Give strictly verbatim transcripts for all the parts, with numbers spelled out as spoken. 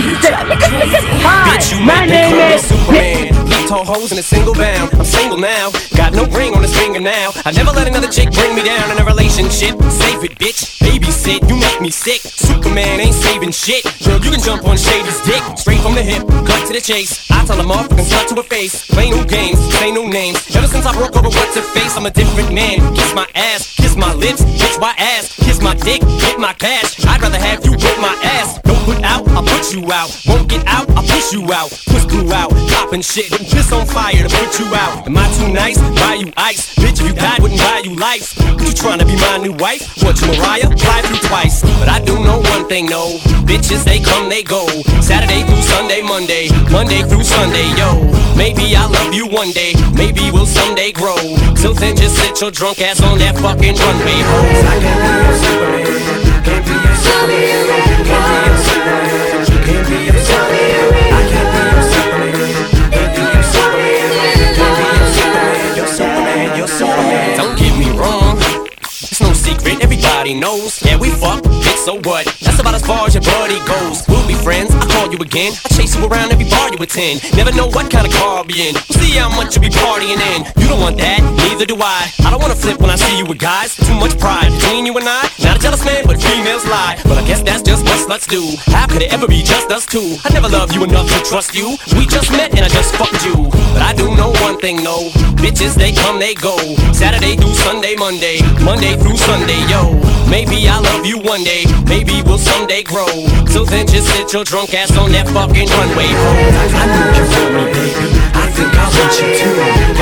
Hi, Bitch, you my make me name call me is Superman. Leave tall hoes in a single bound. I'm single now, got no ring on his finger now. I never let another chick bring me down in a relationship. Save it, bitch, babysit, you make me sick. Superman ain't saving shit. Girl, you can jump on Shady's dick. Straight from the hip, cut to the chase. I tell a motherfucking slut to her face. Play no games, say no names. Ever since I broke over what's her face, I'm a different man. Kiss my ass, kiss my lips, bitch my ass. Kiss my dick, hit my cash. I'd rather have you whip my ass. Don't put out, I'll put you out. Won't get out, I'll push you out. Push blew out, poppin' shit. Wouldn't piss on fire to put you out. Am I too nice? Buy you ice. Bitch, if you died, wouldn't buy you life. What you tryna be my new wife? What, you Mariah? Fly through twice. But I do know one thing, no. Bitches, they come, they go. Saturday through Sunday, Monday. Monday through Sunday, yo. Maybe I'll love you one day. Maybe we'll someday grow. Till then, just sit your drunk ass on that fucking runway, ho. I can't be your Superman. Can't be your Superman. Can't be your Superman. Can't be your Superman. I can't be your Superman. Can't be your Superman. Can't be your Superman. You're Superman. You're Superman. Don't get me wrong. It's no secret, everybody knows. Yeah, we fuck, bitch, so what? That's about as far as your buddy goes. We'll be friends, I'll call you again. I chase you around every bar you attend. Never know what kind of car I'll be in. We'll see how much you be partying in. You don't want that, neither do I. I don't wanna flip when I see you with guys. Too much pride between you and I. Not a jealous man, but females lie. But I guess that's just what sluts do. How could it ever be just us two? I never loved you enough to trust you. We just met and I just fucked you. But I do know one thing, no. Bitches, they come, they go. Saturday through Sunday, Monday. Monday through Sunday, yo. Maybe I'll love you one day. Maybe we'll someday grow. Till then, just sit your drunk ass on that fucking runway, ho. I know you want me, baby. I think I want you too.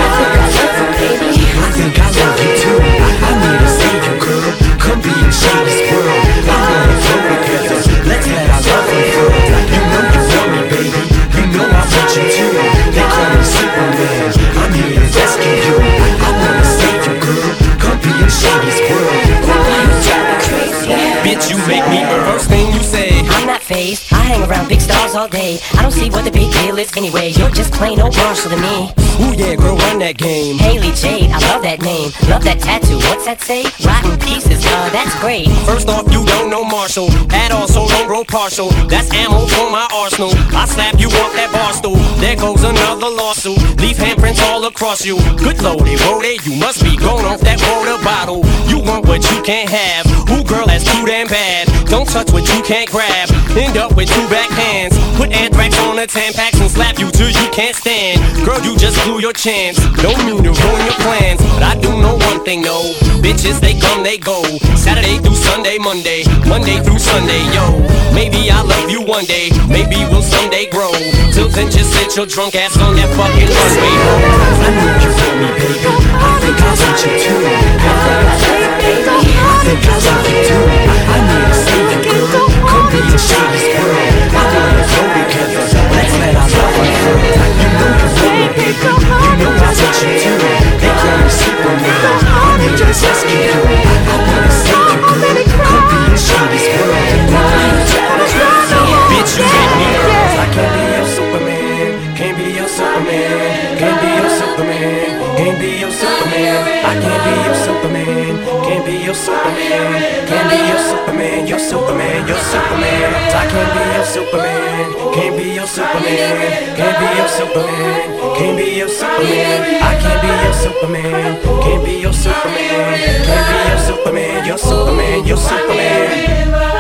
I think I love you too. I need to save you, girl. Come be in Shady's world. I wanna flow together. Let's let our love unfurl. You know you want me, baby. You know I want you too. They call me Superman. I'm here to rescue you. I wanna save you, girl. Come be in Shady's world. Bitch, you make me the first thing you say. I'm not phased, I hang around big stars all day. I don't see what the big deal is anyway. You're just plain old Marshall to me. Ooh yeah, girl, run that game. Haley Jade, I love that name. Love that tattoo, what's that say? Rotten pieces, uh, that's great. First off, you don't know Marshall at all, so don't grow partial. That's ammo for my arsenal. I slap you off that bar stool. There goes another lawsuit. Leave handprints all across you. Good lordy, roadie, you must be going off that water bottle. You want what you can't have. Ooh, girl, that's too damn bad. Don't touch what you can't grab. End up with two back hands. Put anthrax on the Tampax and slap you till you can't stand. Girl, you just blew your chance. Don't mean to ruin your plans, but I do know one thing, no. Bitches, they come, they go. Saturday through Sunday, Monday. Monday through Sunday, yo. Maybe I'll love you one day. Maybe we'll someday grow. Till then, just sit your drunk ass on that fucking runway, ho. I know you want me, baby. I think I want you too. I think I love you too. I need to save you, girl. Come be in Shady's world. I wanna flow together. Let's let our love unfurl. You know you want me, baby. You know I want you too. They call me Superman. I'm here to rescue you. I wanna save you, girl. Come be in Shady's world. Bitch, you make me nervous. I can't be your Superman. Can't be your Superman. Can't be your Superman. Can't be your Superman. I can't be your Superman. Can't be your Superman. Can't be your Superman. You're Superman. You're Superman. I can't be your Superman. Can't be your Superman. Can't be your Superman. Can't be your Superman. I can't be your Superman. Can't be your Superman. Can't be your Superman. You're Superman. You're Superman.